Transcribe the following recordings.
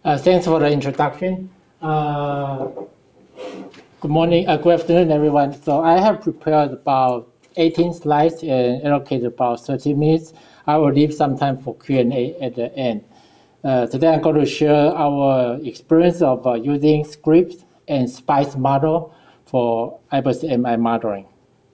Thanks for the introduction. Good morning, good afternoon, everyone. So I have prepared about 18 slides and allocated about 30 minutes. I will leave some time for Q&A at the end. Today I'm going to share our experience of using scripts and SPICE model for IBUS MI modeling.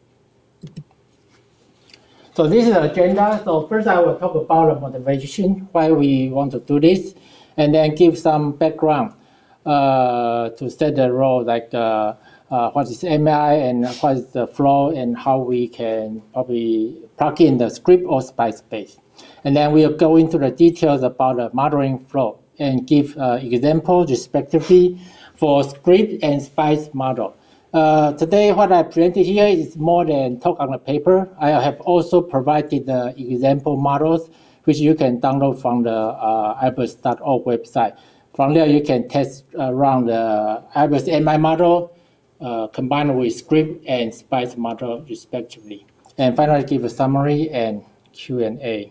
So this is the agenda. So first I will talk about the motivation, why we want to do this, and then give some background to set the role, like what is MI and what is the flow and how we can probably plug in the script or SPICE base. And then we'll go into the details about the modeling flow and give examples respectively for script and SPICE model. Today, what I presented here is more than talk on the paper. I have also provided the example models, which you can download from the ibus.org website. From there, you can test run the IBUS MI model combined with script and SPICE model, respectively. And finally, give a summary and Q&A.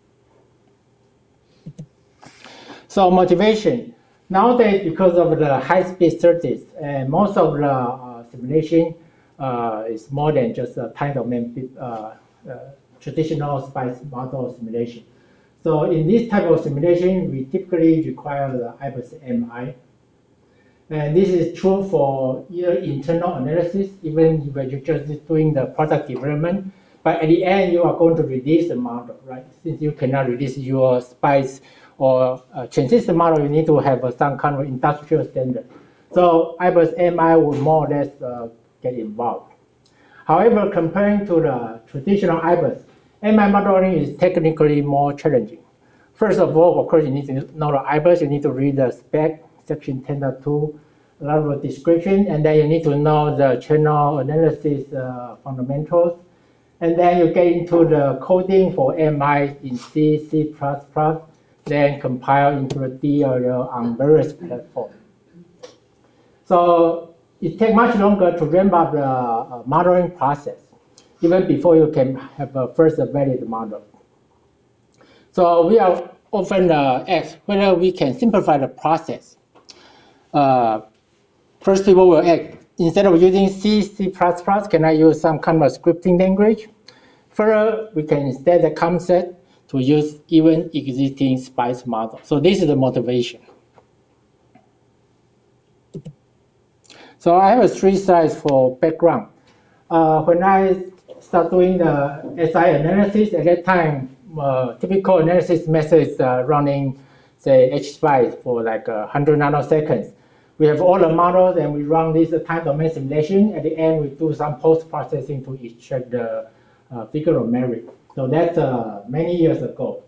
So motivation. Nowadays, because of the high-speed SerDes, and most of the simulation is more than just a time domain traditional SPICE model simulation. So in this type of simulation, we typically require the IBUS MI. And this is true for either internal analysis, even when you're just doing the product development. But at the end, you are going to release the model, right? Since you cannot release your SPICE or transistor model, you need to have some kind of industrial standard. So IBUS MI will more or less get involved. However, comparing to the traditional IBUS, MI modeling is technically more challenging. First of all, of course, you need to know the IBUS. You need to read the spec, section 10.2, a lot of description, and then you need to know the channel analysis fundamentals. And then you get into the coding for MI in C, C++, then compile into the DLL on various platforms. So it takes much longer to ramp up the modeling process, even before you can have a first valid model. So we are often asked whether we can simplify the process. First, people will ask, instead of using C, C++, can I use some kind of scripting language? Further, we can instead the concept to use even existing SPICE model. So this is the motivation. So I have 3 slides for background. When I start doing the SI analysis, at that time, typical analysis method is running, say, HSPICE for like 100 nanoseconds. We have all the models and we run this time domain simulation. At the end, we do some post-processing to extract the figure of merit. So that's many years ago.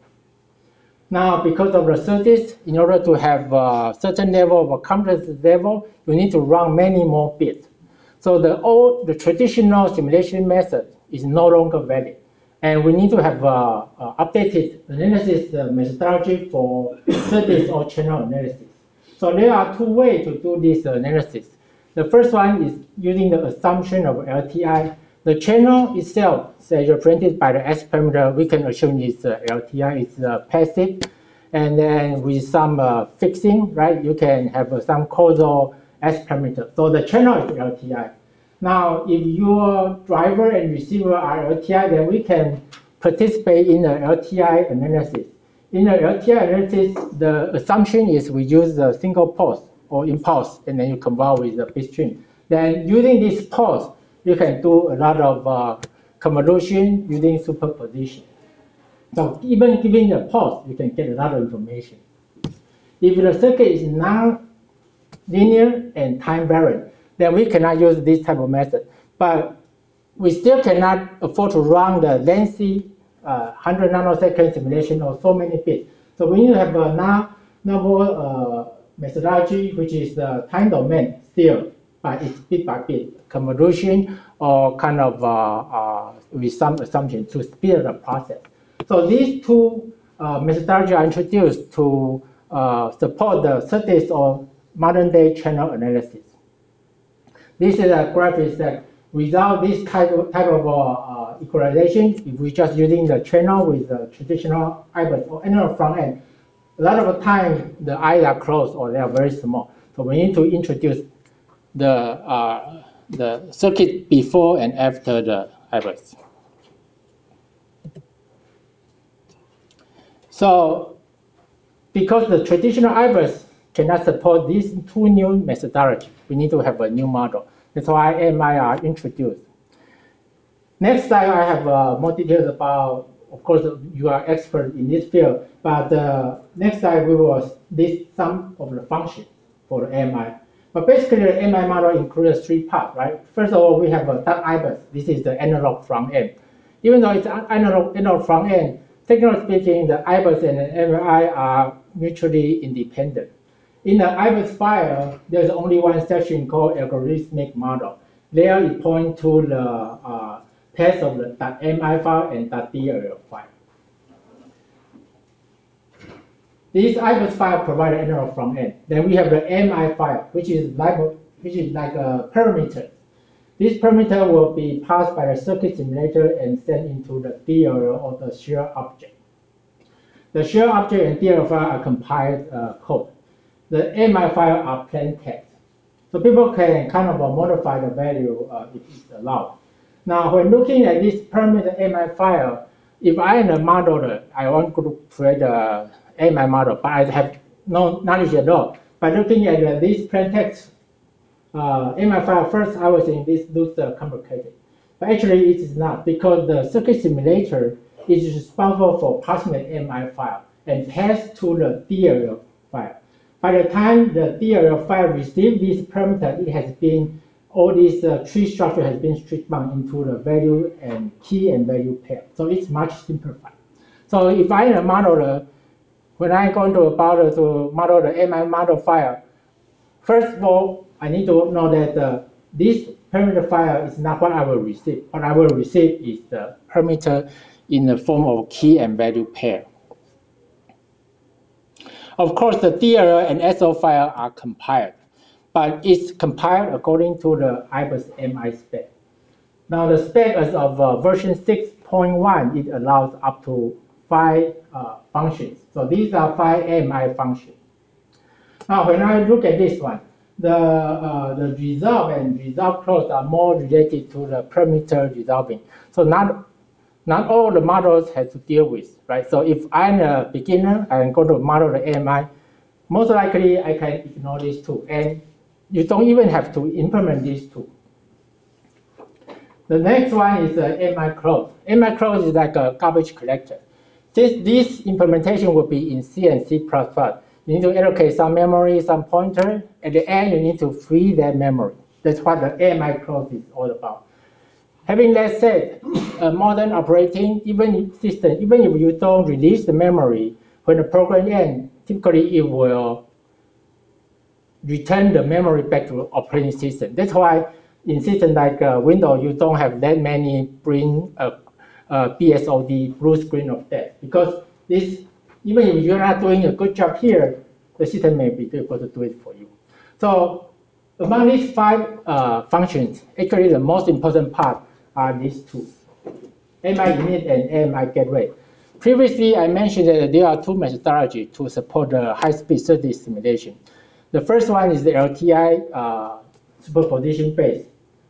Now, because of the SerDes, in order to have a certain level of confidence level, you need to run many more bits. So the traditional simulation method is no longer valid. And we need to have updated analysis methodology for SerDes or channel analysis. So there are 2 ways to do this analysis. The first one is using the assumption of LTI. The channel itself, say represented by the S parameter, we can assume it's LTI, it's passive. And then with some fixing, right, you can have some causal S parameter. So the channel is LTI. Now, if your driver and receiver are LTI, then we can participate in the LTI analysis. In the LTI analysis, the assumption is we use a single pulse or impulse, and then you combine with the bit stream. Then using this pulse, you can do a lot of convolution using superposition. So even giving the pulse, you can get a lot of information. If the circuit is non-linear and time variant, then we cannot use this type of method. But we still cannot afford to run the lengthy 100 nanosecond simulation of so many bits. So we need to have a novel methodology, which is the time domain still, but it's bit by bit, convolution or kind of with some assumption to speed up the process. So these 2 methodologies are introduced to support the SerDes or modern day channel analysis. This is a graph is that without this type of equalization, if we're just using the channel with the traditional IBUS or analog front end, a lot of the time the eyes are closed or they are very small. So we need to introduce the circuit before and after the iris. So because the traditional iris cannot support these two new methodologies, we need to have a new model. That's why AMI are introduced. Next slide, I have more details about, of course, you are expert in this field, but next slide we will list some of the functions for the AMI. But basically, the AMI model includes three parts, right? First of all, we have a dot IBIS. This is the analog front end. Even though it's analog front end, technically speaking, the IBIS and the AMI are mutually independent. In the IBIS file, there's only one section called algorithmic model. There it points to the test of the .mi file and .dll file. This IBIS file provides analog front end. Then we have the mi file, which is like a parameter. This parameter will be passed by the circuit simulator and sent into the DLL or the shell object. The shell object and DLL file are compiled code. The mi file are plain text. So people can kind of modify the value if it's allowed. Now, when looking at this parameter mi file, if I am a modeler, I want to create a mi model, but I have no knowledge at all. By looking at this plain text mi file, first I was saying this looks complicated. But actually it is not, because the circuit simulator is responsible for parsing the mi file and pass to the DLL file. By the time the DLL file receives this parameter, it has been, all this tree structure has been stripped down into the value and key and value pair. So it's much simplified. So if I am a modeler, when I go into a model to model the mi model file, first of all, I need to know that this parameter file is not what I will receive. What I will receive is the parameter in the form of key and value pair. Of course, the DLL and SO file are compiled, but it's compiled according to the IBIS MI spec. Now, the spec as of version 6.1, it allows up to 5 functions. So these are 5 MI functions. Now, when I look at this one, the resolve and resolve close are more related to the parameter resolving. So not all the models have to deal with, right? So if I'm a beginner and go to model the AMI, most likely I can ignore these two. And you don't even have to implement these two. The next one is the AMI close. AMI close is like a garbage collector. Since this implementation will be in C and C++, you need to allocate some memory, some pointer. At the end, you need to free that memory. That's what the AMI close is all about. Having that said, a modern operating system, even if you don't release the memory, when the program ends, typically it will return the memory back to operating system. That's why in systems like Windows, you don't have that many BSOD, blue screen of death, because this, even if you're not doing a good job here, the system may be able to do it for you. So among these 5 functions, actually the most important part are these two, AMI init and AMI gateway. Previously, I mentioned that there are 2 methodologies to support the high-speed circuit simulation. The first one is the LTI superposition based.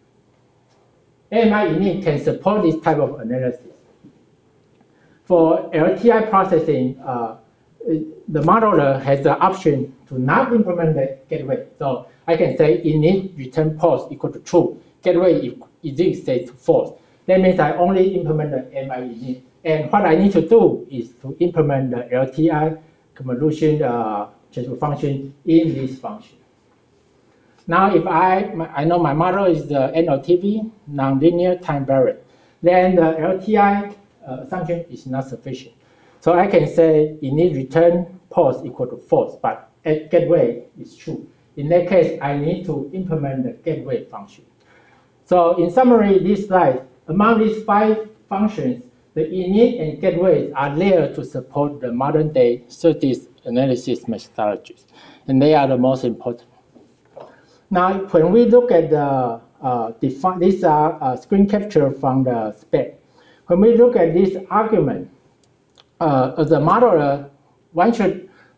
AMI init can support this type of analysis. For LTI processing, the modeler has the option to not implement the gateway. So I can say init return false equal to true. Gateway is set to false. That means I only implement the MI init. And what I need to do is to implement the LTI convolution transfer function in this function. Now, if I know my model is the NLTV, nonlinear time variant, then the LTI assumption is not sufficient. So I can say init return false equal to false, but at gateway is true. In that case, I need to implement the gateway function. So in summary, this slide, among these 5 functions, the init and gateways are there to support the modern day circuit analysis methodologies, and they are the most important. Now, when we look at the these are screen capture from the spec. When we look at this argument, as a modeler, one should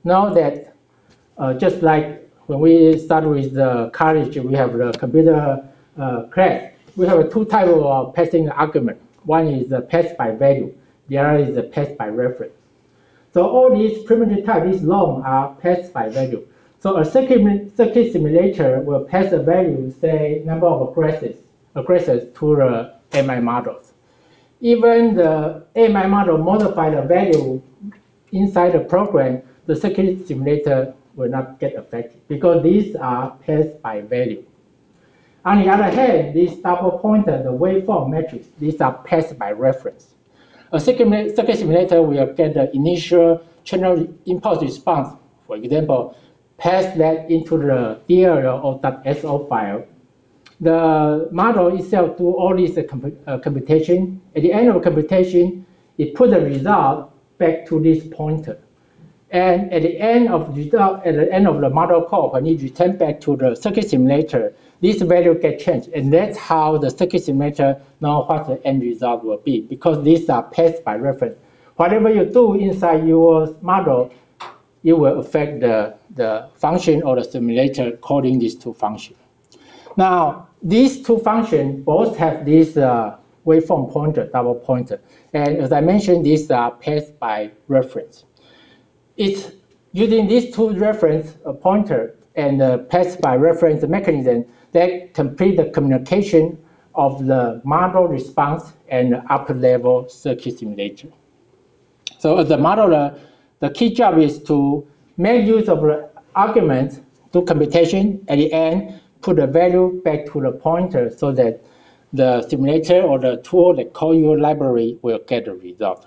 Know that just like when we start with the college, we have the computer class. We have two types of passing argument. One is the pass by value. The other is the pass by reference. So all these primitive types, these long, are passed by value. So a circuit simulator will pass a value, say number of aggressors to the AMI models. Even the AMI model modify the value inside the program, the circuit simulator will not get affected because these are passed by value. On the other hand, this double pointer, the waveform matrix, these are passed by reference. A circuit simulator will get the initial channel impulse response, for example, pass that into the DLL or .so file. The model itself do all this computation. At the end of computation, it put the result back to this pointer. And at the end of the model call, when it return back to the circuit simulator, this value get changed, and that's how the circuit simulator know what the end result will be, because these are passed by reference. Whatever you do inside your model, it will affect the function or the simulator calling these two functions. Now, these two functions both have this waveform pointer, double pointer, and as I mentioned, these are passed by reference. It's using these two reference pointer and pass by reference mechanism that complete the communication of the model response and the upper level circuit simulator. So as the modeler, the key job is to make use of the arguments, do computation, at the end, put the value back to the pointer so that the simulator or the tool that call your library will get the result.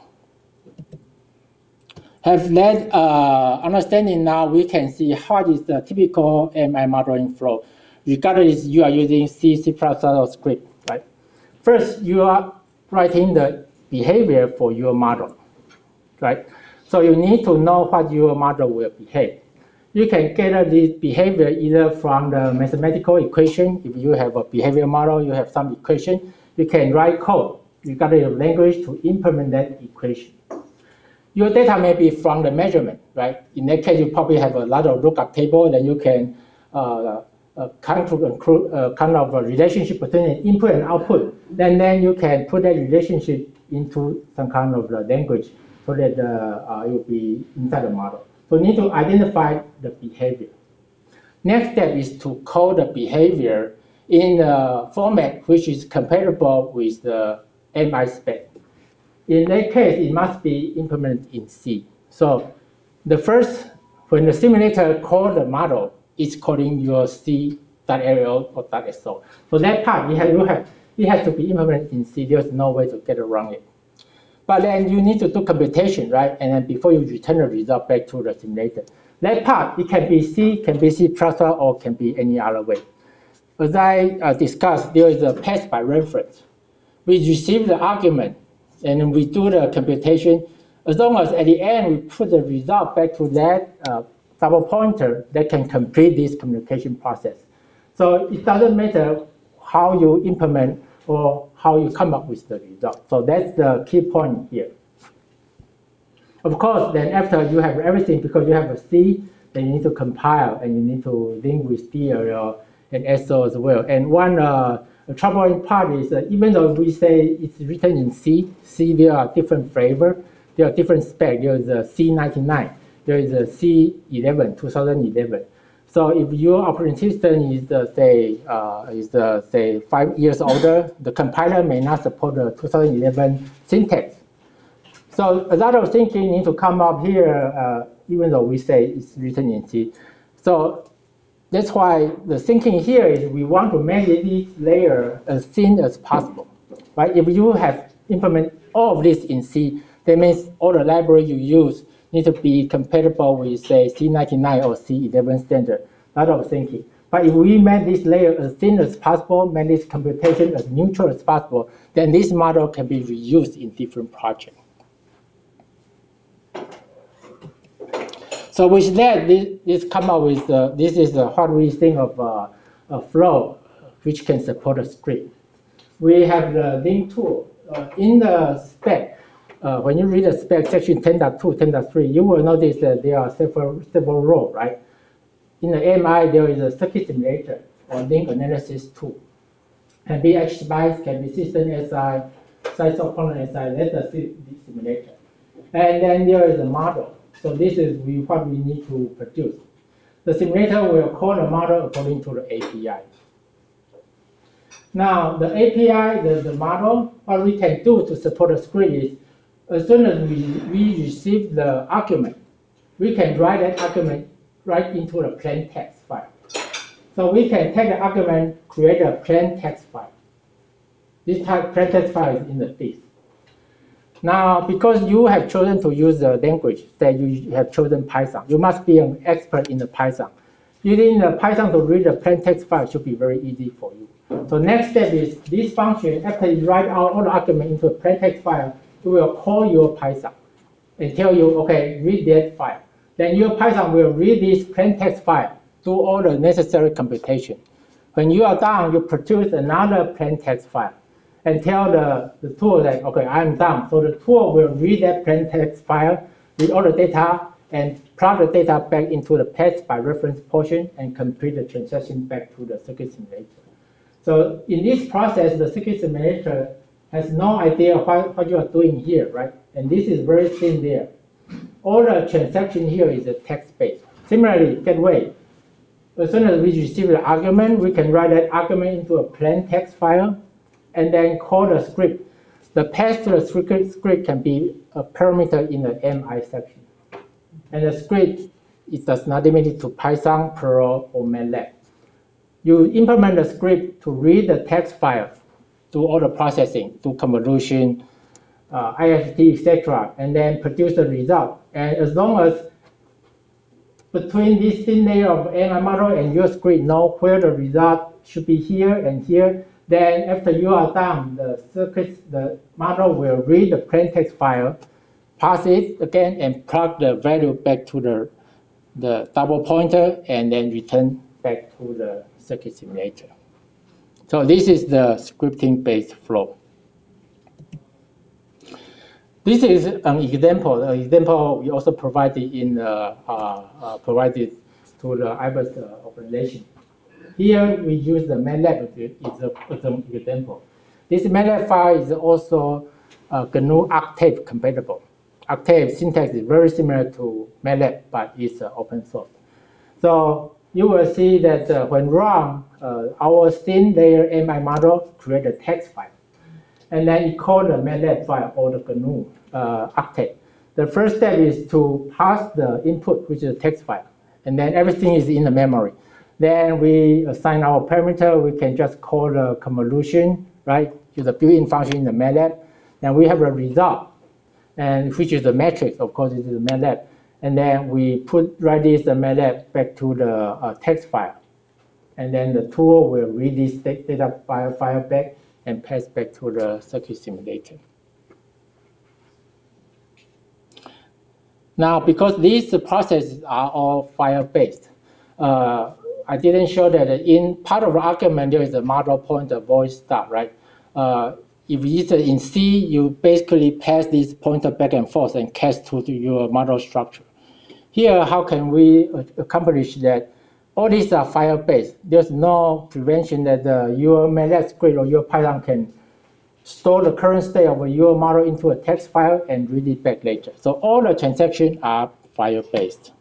Have that understanding now, we can see how is the typical MI modeling flow, regardless you are using C, C++ or script, right? First, you are writing the behavior for your model, right? So you need to know what your model will behave. You can get this behavior either from the mathematical equation. If you have a behavior model, you have some equation. You can write code regarding the language to implement that equation. Your data may be from the measurement, right? In that case, you probably have a lot of lookup table, then you can kind of a relationship between input and output. Then you can put that relationship into some kind of language so that it will be inside the model. So you need to identify the behavior. Next step is to code the behavior in a format which is compatible with the MI spec. In that case, it must be implemented in C. So the first, when the simulator calls the model, it's calling your C.ll or .so. So that part, it has to be implemented in C. There's no way to get around it. But then you need to do computation, right? And then before you return the result back to the simulator. That part, it can be C, can be C++, or can be any other way. As I discussed, there is a pass by reference. We receive the argument, and we do the computation. As long as at the end we put the result back to that double pointer, that can complete this communication process. So it doesn't matter how you implement or how you come up with the result. So that's the key point here. Of course, then after you have everything, because you have a C, then you need to compile and you need to link with DLL and SO as well. And one troubling part is that even though we say it's written in C, there are different flavor, there are different spec. There is a C99, there is a C11, 2011. So if your operating system is say 5 years older, the compiler may not support the 2011 syntax. So a lot of thinking need to come up here, even though we say it's written in C. So that's why the thinking here is we want to make this layer as thin as possible, right? If you have implement all of this in C, that means all the library you use need to be compatible with, say, C99 or C11 standard. A lot of thinking. But if we make this layer as thin as possible, make this computation as neutral as possible, then this model can be reused in different projects. So with that, this come up with this is what we think of a flow which can support a script. We have the link tool in the spec. when you read the spec section 10.2, 10.3, you will notice that there are several roles, right? In the AMI, there is a circuit simulator or link analysis tool. Can be HSPICE, can be system SI, side component SI, that's the simulator. And then there is a model. So this is what we need to produce. The simulator will call the model according to the API. Now, the API, the model, what we can do to support the script is, as soon as we receive the argument, we can write that argument right into the plain text file. So we can take the argument, create a plain text file. This type plain text file is in the disk. Now, because you have chosen to use the language that you have chosen Python, you must be an expert in the Python. Using the Python to read the plain text file should be very easy for you. So next step is this function, after you write out all the argument into a plain text file, it will call your Python and tell you, okay, read that file. Then your Python will read this plain text file, do all the necessary computation. When you are done, you produce another plain text file and tell the tool that, okay, I'm done. So the tool will read that plain text file, read all the data, and plug the data back into the path by reference portion and complete the transaction back to the circuit simulator. So in this process, the circuit simulator has no idea what you are doing here, right? And this is very thin there. All the transaction here is a text-based. Similarly, gateway. As soon as we receive the argument, we can write that argument into a plain text file and then call the script. The path to the script can be a parameter in the MI section. And the script, it does not limit it to Python, Perl, or MATLAB. You implement the script to read the text file, do all the processing, do convolution, IFT, etc., and then produce the result. And as long as between this thin layer of MI model and your script know where the result should be here and here, then after you are done, the model will read the plain text file, pass it again, and plug the value back to the double pointer, and then return back to the circuit simulator. So this is the scripting-based flow. This is an example. The example we also provided provided to the IBUS organization. Here we use the MATLAB as an example. This MATLAB file is also GNU Octave compatible. Octave syntax is very similar to MATLAB, but it's open source. So you will see that when run, our thin layer MI model create a text file. And then it called the MATLAB file or the GNU Octave. The first step is to pass the input, which is a text file. And then everything is in the memory. Then we assign our parameter. We can just call the convolution, right? Use a built-in function in the MATLAB. Then we have a result, and which is a matrix. Of course, it is a MATLAB. And then we write this MATLAB back to the text file. And then the tool will read this data file back and pass back to the circuit simulator. Now, because these processes are all file-based, I didn't show that in part of the argument, there is a model pointer void start, right? If it's in C, you basically pass this pointer back and forth and cast to your model structure. Here, how can we accomplish that? All these are file-based. There's no prevention that your MATLAB script or your Python can store the current state of your model into a text file and read it back later. So all the transactions are file-based.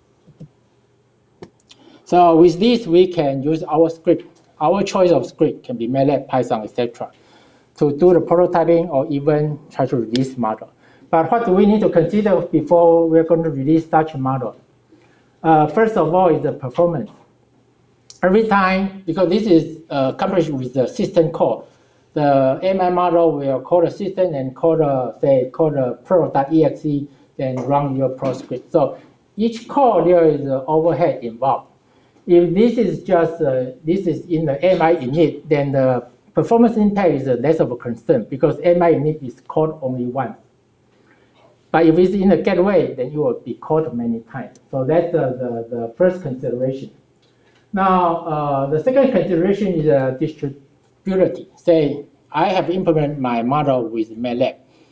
So with this, we can use our script. Our choice of script can be MATLAB, Python, etc., to do the prototyping or even try to release model. But what do we need to consider before we're going to release such a model? First of all is the performance. Every time, because this is accomplished with the system call, the MI model will call the system and call the pro.exe, then run your pro script. So each call, there is an overhead involved. If this is just, this is in the MI init, then the performance impact is less of a concern because MI init is called only once. But if it's in the gateway, then it will be called many times. So that's the first consideration. Now, the second consideration is distributability. Say, I have implemented my model with MATLAB.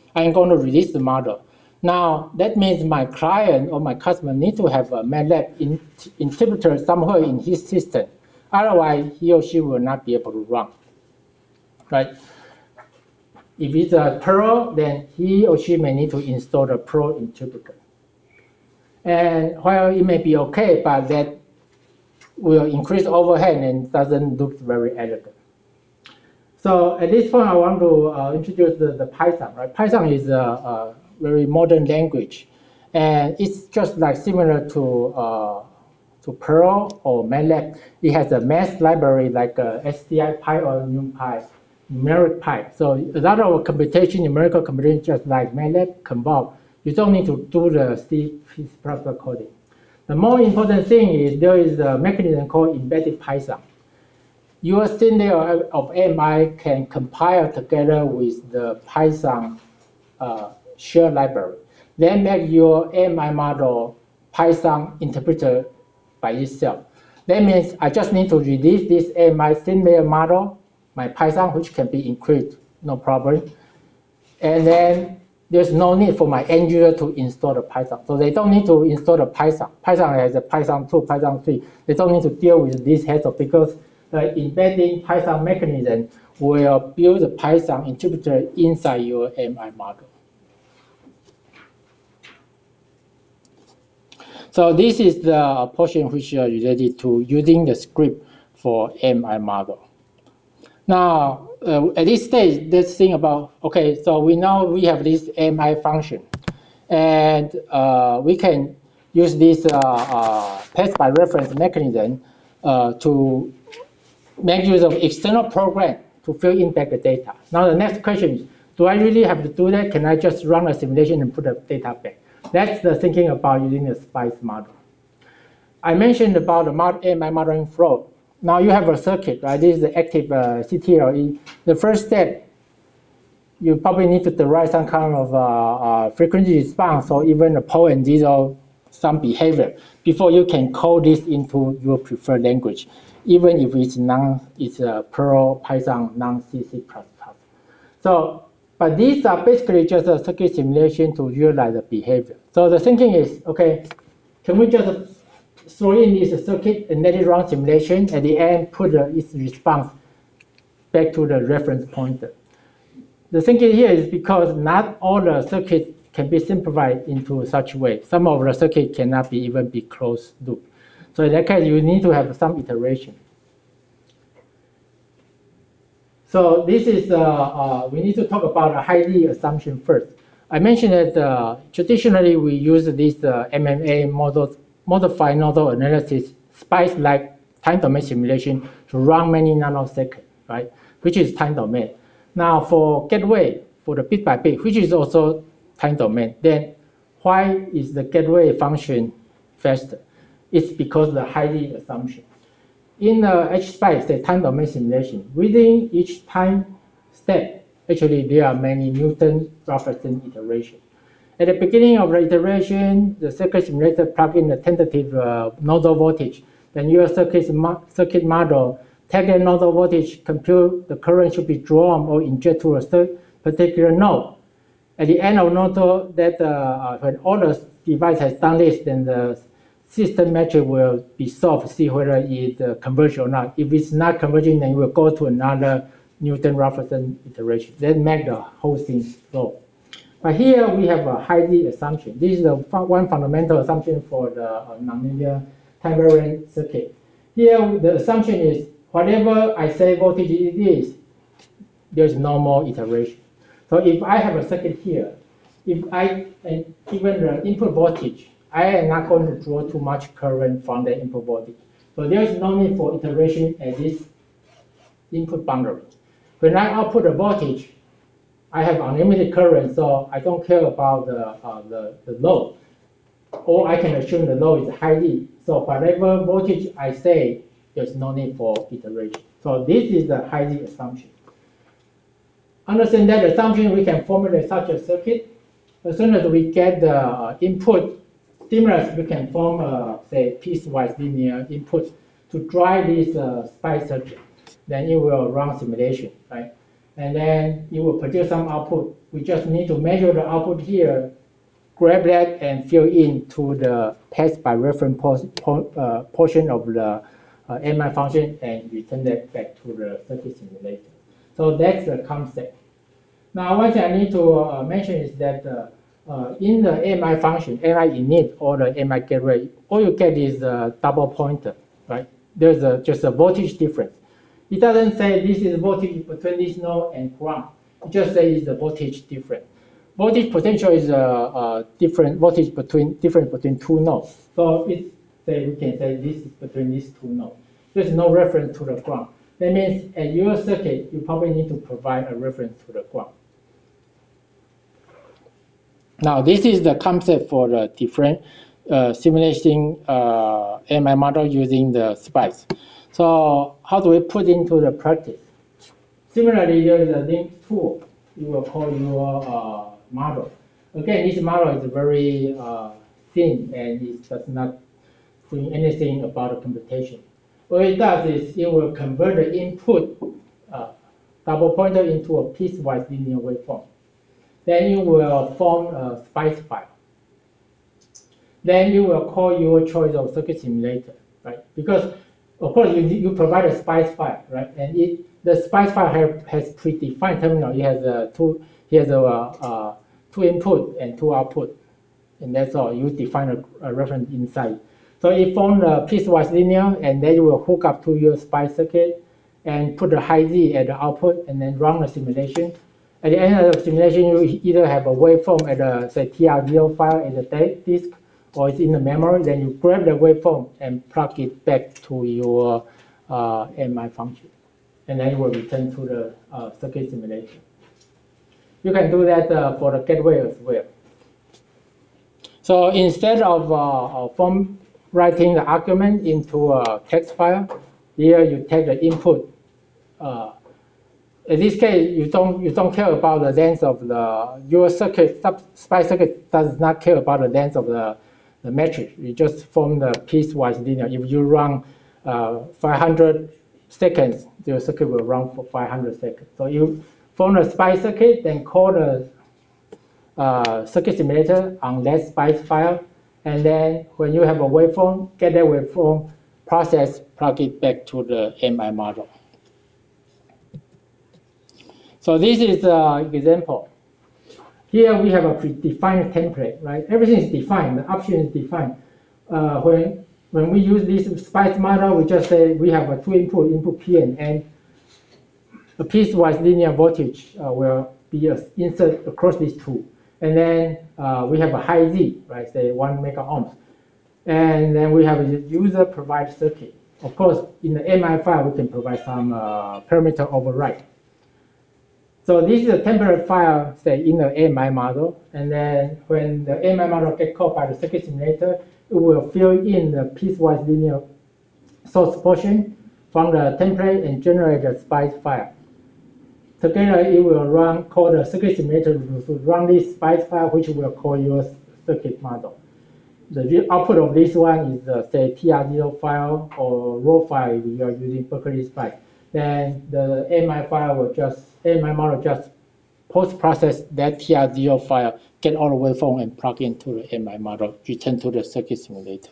I'm going to release the model. Now, that means my client or my customer need to have a MATLAB interpreter somewhere in his system. Otherwise, he or she will not be able to run, right? If it's a Perl, then he or she may need to install the Perl interpreter. And while it may be okay, but that will increase overhead and doesn't look very elegant. So at this point, I want to introduce the Python. Right? Python is a very modern language, and it's just like similar to Perl or MATLAB. It has a math library like STI-Py or NumPy, numeric Pi. So a lot of computation, numerical computation, just like MATLAB, Convolve. You don't need to do the C++ coding. The more important thing is there is a mechanism called embedded Python. Your scenario of AMI can compile together with the Python shared library. Then make your AMI model Python interpreter by itself. That means I just need to release this AMI scenario model, my Python, which can be encrypted, no problem. And then there's no need for my end user to install the Python. So they don't need to install the Python. Python has a Python 2, Python 3. They don't need to deal with this hassle because the embedding Python mechanism will build the Python interpreter inside your MI model. So this is the portion which is related to using the script for MI model. Now, at this stage, let's think about, okay, so we know we have this MI function. And we can use this path by reference mechanism to make use of external program to fill in back the data. Now the next question is, do I really have to do that? Can I just run a simulation and put the data back? That's the thinking about using the SPICE model. I mentioned about the AMI modeling flow. Now you have a circuit, right? This is the active CTLE. The first step, you probably need to derive some kind of frequency response or even a pole and zero, some behavior before you can code this into your preferred language, even if it's Perl, Python, non-C, C++. So, but these are basically just a circuit simulation to realize the behavior. So the thinking is, okay, can we just throw in this circuit and let it run simulation, at the end put its response back to the reference pointer. The thinking here is because not all the circuits can be simplified into such a way. Some of the circuits cannot even be closed loop. So in that case, you need to have some iteration. So this is, we need to talk about a high-D assumption first. I mentioned that traditionally we use this MMA modified nodal analysis, SPICE-like time domain simulation to run many nanoseconds, right? Which is time domain. Now for gateway, for the bit by bit, which is also time domain, then why is the gateway function faster? It's because of the high-D assumption. In the HSPICE, the time domain simulation, within each time step, actually there are many Newton-Raphson iterations. At the beginning of the iteration, the circuit simulator plug in the tentative nodal voltage. Then your circuit model take the nodal voltage, compute the current should be drawn or injected to a particular node. At the end of nodal, that when all the device has done this, then the system metric will be solved, see whether it converges or not. If it's not converging, then it will go to another Newton-Raphson iteration. Then make the whole thing slow. But here we have a high-D assumption. This is the one fundamental assumption for the nonlinear time-variant circuit. Here the assumption is whatever I say voltage it is, there's no more iteration. So if I have a circuit here, if I given the input voltage, I am not going to draw too much current from the input voltage. So there is no need for iteration at this input boundary. When I output the voltage, I have unlimited current, so I don't care about the load. Or I can assume the load is high-D. So whatever voltage I say, there's no need for iteration. So this is the high-D assumption. Understand that assumption, we can formulate such a circuit. As soon as we get the input stimulus, we can form, say, piecewise linear input to drive this SPICE circuit. Then it will run simulation, right? and then it will produce some output. We just need to measure the output here, grab that and fill in to the pass by reference portion of the MI function and return that back to the circuit simulator. So that's the concept. Now, one thing I need to mention is that in the MI function, MI init or the MI gateway, all you get is a double pointer, right? There's just a voltage difference. It doesn't say this is voltage between this node and ground. It just says the voltage difference. Voltage potential is a different voltage difference between two nodes. So we can say this is between these two nodes. There's no reference to the ground. That means at your circuit, you probably need to provide a reference to the ground. Now, this is the concept for the different simulation MI model using the SPICE. So how do we put into the practice? Similarly, there is a link tool. You will call your model. Again, this model is very thin and it does not doing anything about the computation. What it does is it will convert the input double pointer into a piecewise linear waveform. Then you will form a SPICE file. Then you will call your choice of circuit simulator, right? Because of course you provide a SPICE file, right? And the SPICE file has predefined terminal. It has two input and two output, and that's all. You define a reference inside. So it forms a piecewise linear, and then you will hook up to your SPICE circuit and put the high Z at the output, and then run the simulation. At the end of the simulation, you either have a waveform at a, say, TR0 file at the disk, or it's in the memory. Then you grab the waveform and plug it back to your MI function. And then you will return to the circuit simulation. You can do that for the gateway as well. So instead of writing the argument into a text file, here you take the input. In this case, you don't care about the length of your circuit. SPICE circuit does not care about the length of the matrix. You just form the piecewise linear. If you run 500 seconds, the circuit will run for 500 seconds. So you form a SPICE circuit, then call the circuit simulator on that SPICE file, and then when you have a waveform, get that waveform, process, plug it back to the MI model. So this is an example. Here we have a predefined template, right? Everything is defined, the option is defined. When we use this SPICE model, we just say we have a two input P and N. A piecewise linear voltage will be inserted across these two. And then we have a high Z, right, say 1 mega ohms. And then we have a user provided circuit. Of course, in the MI file, we can provide some parameter override. So this is a temporary file, say, in the MI model. And then when the MI model gets called by the circuit simulator, it will fill in the piecewise linear source portion from the template and generate a SPICE file. Together, it will call the circuit simulator to run this SPICE file, which will call your circuit model. The output of this one is, say, TR0 file or raw file if you are using Berkeley SPICE. Then the MI model just post-process that TR0 file, get all the waveform and plug into the MI model, return to the circuit simulator.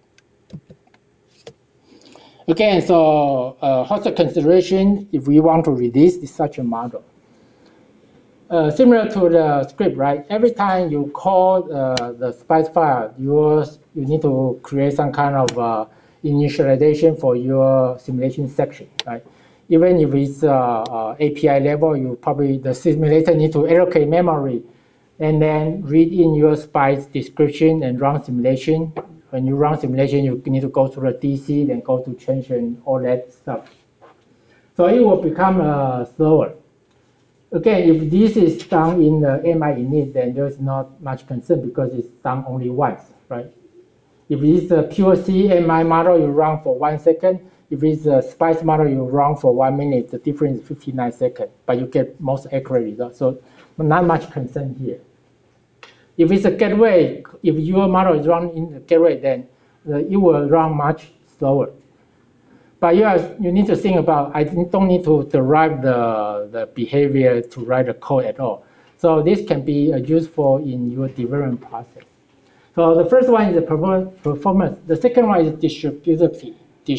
Again, so what's the consideration if we want to release such a model? Similar to the script, right? Every time you call the SPICE file, you need to create some kind of initialization for your simulation section, right? Even if it's API level, the simulator need to allocate memory and then read in your SPICE description and run simulation. When you run simulation, you need to go to the DC, then go to change and all that stuff. So it will become slower. Again, if this is done in the MI init, then there's not much concern because it's done only once, right? If it's a pure C MI model, you run for 1 second. If it's a SPICE model, you run for 1 minute. The difference is 59 seconds, but you get most accurate results. So not much concern here. If it's a gateway, if your model is run in the gateway, then it will run much slower. But you need to think about, I don't need to derive the behavior to write the code at all. So this can be useful in your development process. So the first one is the performance. The second one is distributability.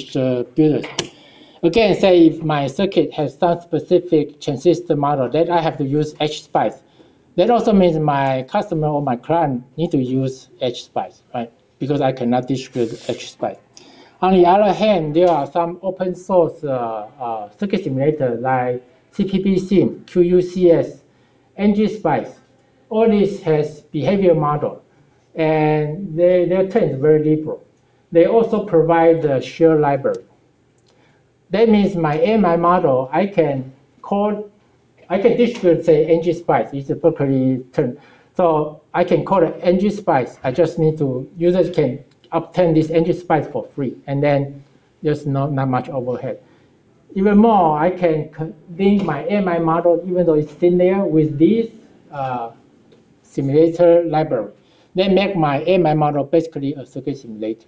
Again, say if my circuit has some specific transistor model, then I have to use HSpice. That also means my customer or my client need to use HSpice, right? Because I cannot distribute HSpice. On the other hand, there are some open source circuit simulator like CPP-Sim, QUCS, ngSpice. All this has behavior model, and their term is very liberal. They also provide the shared library. That means my AMI model, I can distribute, say, ngSpice. It's a Berkeley term. So I can call it ngSpice. I just need to, users can obtain this ngSpice for free. And then there's not much overhead. Even more, I can link my AMI model, even though it's in there, with this simulator library. Then make my AMI model basically a circuit simulator.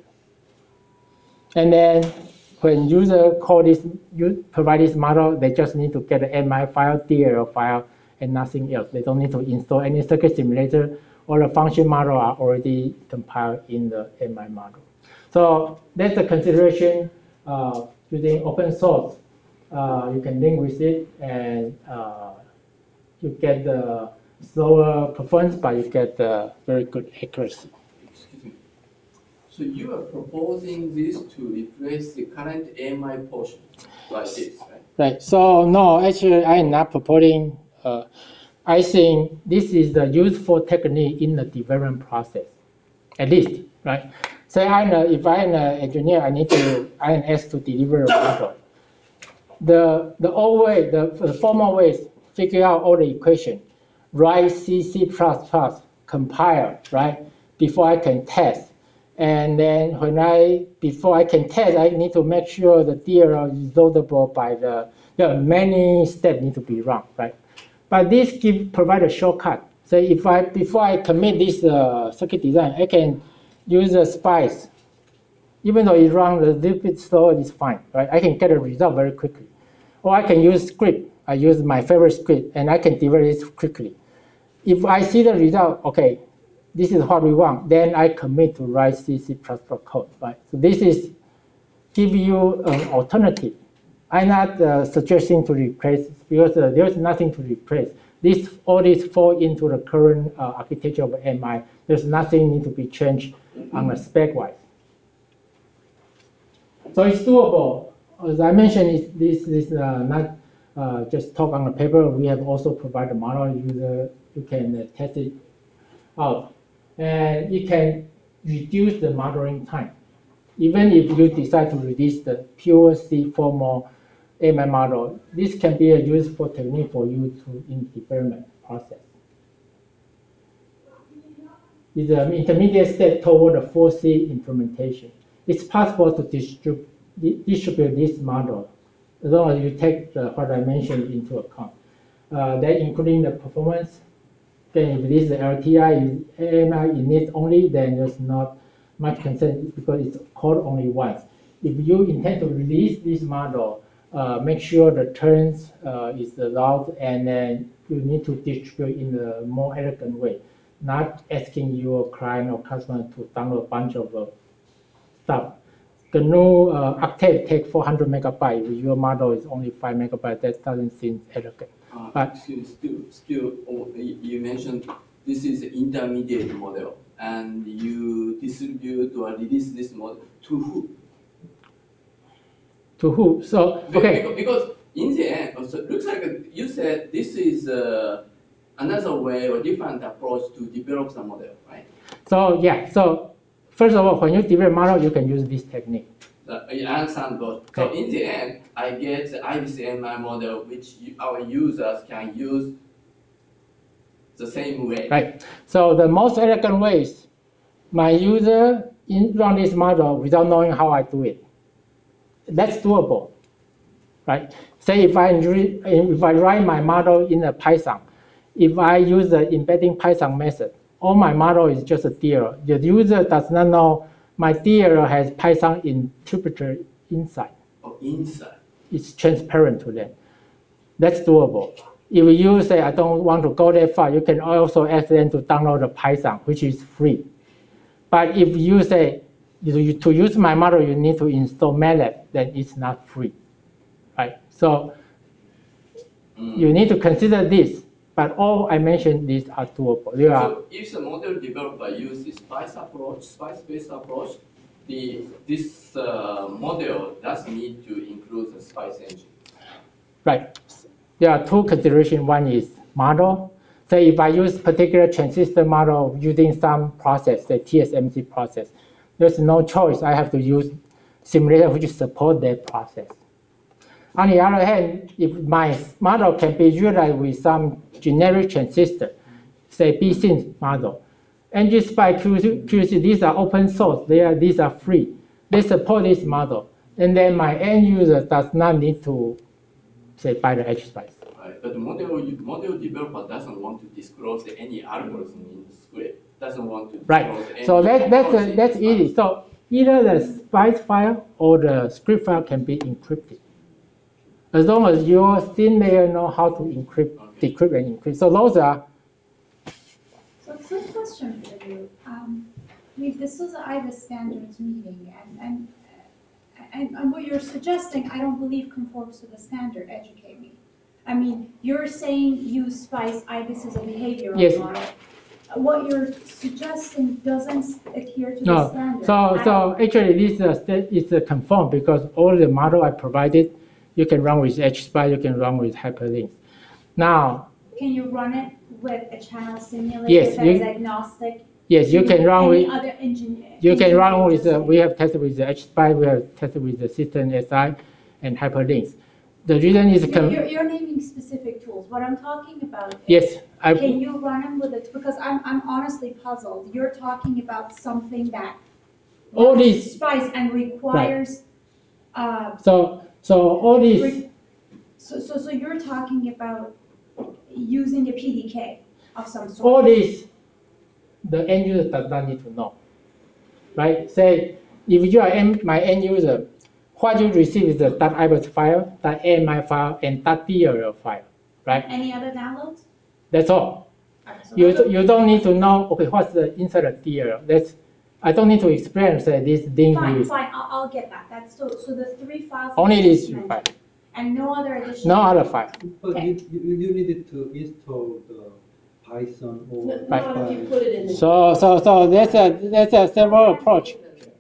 And then when user call this, provide this model, they just need to get an MI file, DLL file, and nothing else. They don't need to install any circuit simulator, or the function model are already compiled in the MI model. So that's a consideration using open source. You can link with it, and you get the slower performance, but you get very good accuracy. Excuse me. So you are proposing this to replace the current AMI portion like this, right? Right. So no, actually, I am not proposing. I think this is the useful technique in the development process, at least, right? Say if I'm an engineer, I am asked to deliver a model. The old way, the formal way is figure out all the equation, write C++, compile, right, before I can test. And then before I can test, I need to make sure the DLL is loadable by there are many steps need to be run, right? But this provide a shortcut. So before I commit this circuit design, I can use a SPICE. Even though it runs a little bit slow, it's fine, right? I can get a result very quickly. Or I can use script. I use my favorite script, and I can develop it quickly. If I see the result, okay, this is what we want, then I commit to write C++ code, right? So this is give you an alternative. I'm not suggesting to replace, because there's nothing to replace. All this fall into the current architecture of MI. There's nothing need to be changed on the spec-wise. So it's doable. As I mentioned, this is not just talk on the paper. We have also provided a model. You can test it out. And it can reduce the modeling time. Even if you decide to release the pure C formal AMI model, this can be a useful technique for you in development process. It's an intermediate step toward a full C implementation. It's possible to distribute this model as long as you take what I mentioned into account. That including the performance. Then if this is LTI, AMI init only, then there's not much concern because it's called only once. If you intend to release this model, make sure the turns is allowed, and then you need to distribute in a more elegant way, not asking your client or customer to download a bunch of stuff. The new Octave takes 400 megabytes. Your model is only 5 megabytes. That doesn't seem elegant. Still, you mentioned this is an intermediate model, and you distribute or release this model to who? To who? So okay. Because in the end, so it looks like you said this is another way or different approach to develop the model, right? So yeah. So first of all, when you develop model, you can use this technique. I understand both. Okay. So in the end, I get the IBCMI model, which our users can use the same way. Right. So the most elegant way is my user run this model without knowing how I do it. That's doable, right? Say if I write my model in a Python, if I use the embedding Python method, all my model is just a DLL. The user does not know my DLL has Python interpreter inside. Oh, inside. It's transparent to them. That's doable. If you say, I don't want to go that far, you can also ask them to download the Python, which is free. But if you say, to use my model, you need to install MATLAB, then it's not free, right? So you need to consider this, but all I mentioned, these are doable. So if the model developer uses spice-based approach, this model does need to include the spice engine. Right. There are two considerations. One is model. Say if I use particular transistor model using some process, the TSMC process, there's no choice. I have to use simulator which support that process. On the other hand, if my model can be utilized with some generic transistor, say BSIN model, ngSpice, QC, these are open source. These are free. They support this model. And then my end user does not need to say by the HSpice. Right, but the model developer doesn't want to disclose any algorithm in the script. Doesn't want to disclose any. So that's easy. So either the spice file or the script file can be encrypted, as long as your thin layer know how to encrypt, decrypt, and encrypt. So those are. So quick question for you. This was an IBIS standards meeting, and what you're suggesting, I don't believe conforms to the standard. Educate me. I mean, you're saying use SPICE, IBIS is a behavioral model. What you're suggesting doesn't adhere to the standard. So actually, this is conformed because all the model I provided, you can run with HSpice, you can run with hyperlinks. Now, can you run it with a channel simulator that is agnostic? Yes, you can run with other engineer. You can run with. We have tested with the HSpice, we have tested with the System SI, and hyperlinks. The reason is you're naming specific tools. What I'm talking about is, can you run them with it? Because I'm honestly puzzled. You're talking about something that all these SPICE and requires. Right. So all these. So you're talking about using a PDK of some sort. All these, the end user does not need to know, right? Say if you are my end user, what you receive is the .ibis file, .ami file, and .drl file, right? Any other downloads? That's all. Okay, so you don't need to know, okay, what's the inside the DRL. I don't need to explain, say, this thing. Fine, I'll get that. That's so the three files. Only these three files. And no other additional. No other file. But you needed to install the Python or. Right. If you put it in the. So there's a several approach.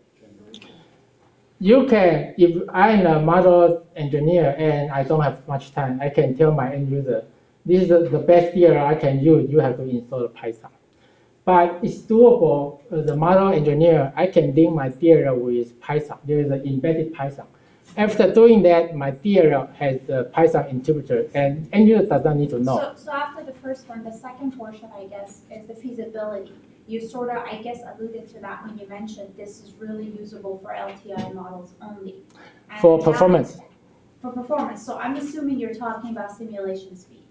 You can, if I'm a model engineer and I don't have much time, I can tell my end user, this is the best DLL I can use, you have to install the Python. But it's doable. As a model engineer, I can link my DLL with Python. There is an embedded Python. After doing that, my DLL has a Python interpreter, and end user does not need to know. So after the first one, the second portion, I guess, is the feasibility. You sort of, I guess, alluded to that when you mentioned this is really usable for LTI models only. And for performance. For performance. So I'm assuming you're talking about simulation speed.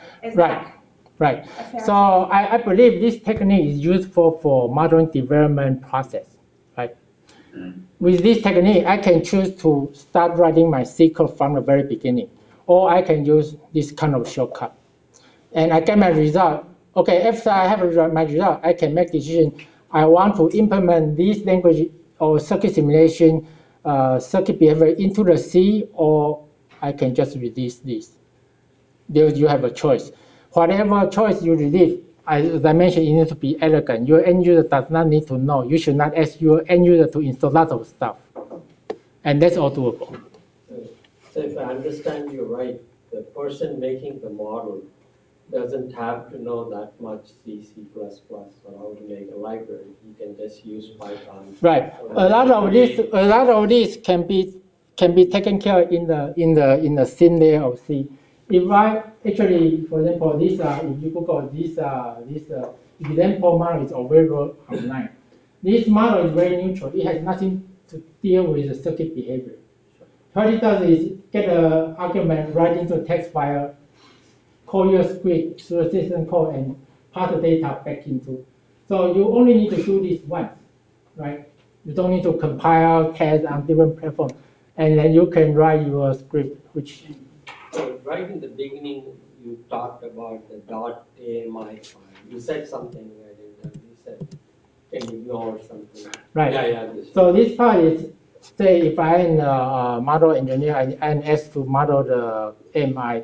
Right. So I believe this technique is useful for model development process, right? With this technique, I can choose to start writing my C code from the very beginning, or I can use this kind of shortcut. And I get my result. Okay, after I have my result, I can make decision. I want to implement this language or circuit simulation, circuit behavior into the C, or I can just release this. There you have a choice. Whatever choice you release, as I mentioned, it needs to be elegant. Your end user does not need to know. You should not ask your end user to install lots of stuff. And that's all doable. So if I understand you right, the person making the model doesn't have to know that much C, or how to make a library. You can just use Python. Right. A lot of this can be taken care of in the thin layer of C. If I actually, for example, if you Google this example model is available online. This model is very neutral. It has nothing to deal with the circuit behavior. What it does is get an argument right into a text file, call your script through a system call, and pass the data back into. So you only need to do this once, right? You don't need to compile, test on different platforms. and then you can write your script, which So right in the beginning, you talked about the .ami file. You said something I didn't. You said can ignore something. right. Yeah. This. So this part is, say, if I'm a model engineer and asked to model the MI,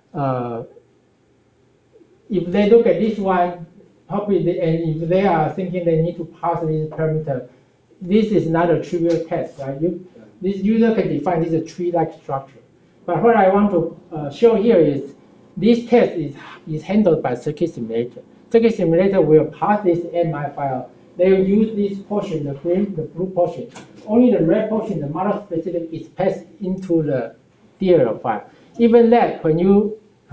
if they look at this one, probably, and if they are thinking they need to pass this parameter, this is not a trivial test, right? This user can define this a tree-like structure. But what I want to show here is this test is handled by circuit simulator. Circuit simulator will pass this MI file. They will use this portion, the green, the blue portion. Only the red portion, the model specific, is passed into the DLL file. Even that, when you